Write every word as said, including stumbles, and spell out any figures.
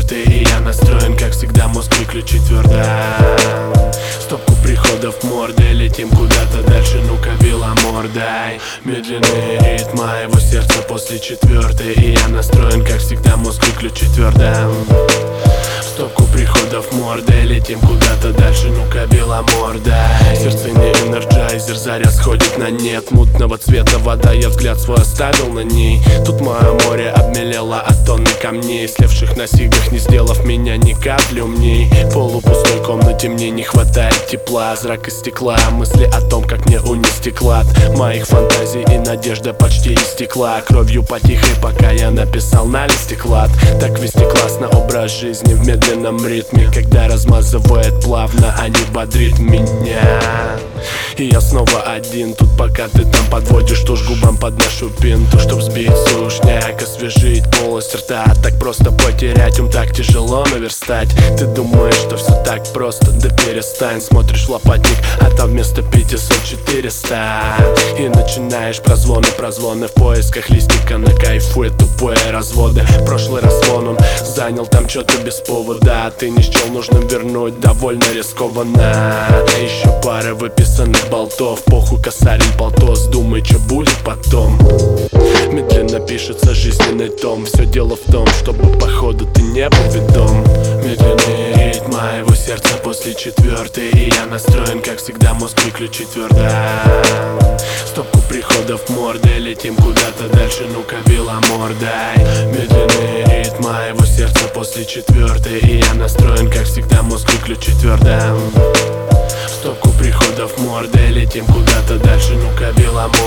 четвертый, и я настроен, как всегда, мозг выключить твердо. Стопку приходов морды, летим куда-то дальше, ну-ка вила мордой. Медленный ритм моего сердца после четвертой, и я настроен, как всегда, мозг выключить твердо. Стопку приходов мордой, летим куда-то дальше, ну-ка била мордой. Сердце не энерджайзер, заря сходит на нет. Мутного цвета вода, я взгляд свой оставил на ней. Тут мое море обмелело от тонны камней, слевших на сигах, не сделав меня ни капли умней. В полупустой комнате мне не хватает тепла, зрак из стекла, мысли о том, как мне унести клад моих фантазий, и надежда почти истекла кровью потихой, пока я написал на листе клад. Так вести классно образ жизни в медленном ритме, когда размазывает плавно, а не бодрит меня. И я снова один тут, пока ты там подводишь тушь губам под нашу пинту, чтоб сбить сушняк, освежить полость рта. Так просто потерять ум, так тяжело наверстать. Ты думаешь, что все так просто, да перестань. Смотришь в лопатник, а там вместо пятисот четыреста. И начинаешь прозвоны, прозвоны в поисках листика на кайфует тупые разводы. Прошлый раз вон он занял там что-то без повода, а ты не счел нужным вернуть, довольно рискованно. Еще пары выписанных болтов, похуй косарь и полтос, думай, что будет потом. Медленно пишется жизненный том, все дело в том, чтобы походу ты не был ведом. Медленный ритм моего сердца после четвертой, и я настроен, как всегда, мозг выключить твердо. Стопку приходов мордой, летим куда-то дальше, ну-ка била мордой. Медленный ритм моего сердца после четвертой, и я настроен, как всегда, мозг выключить твердо. Стопку приходов мордой, летим куда-то дальше, ну-ка била мордой.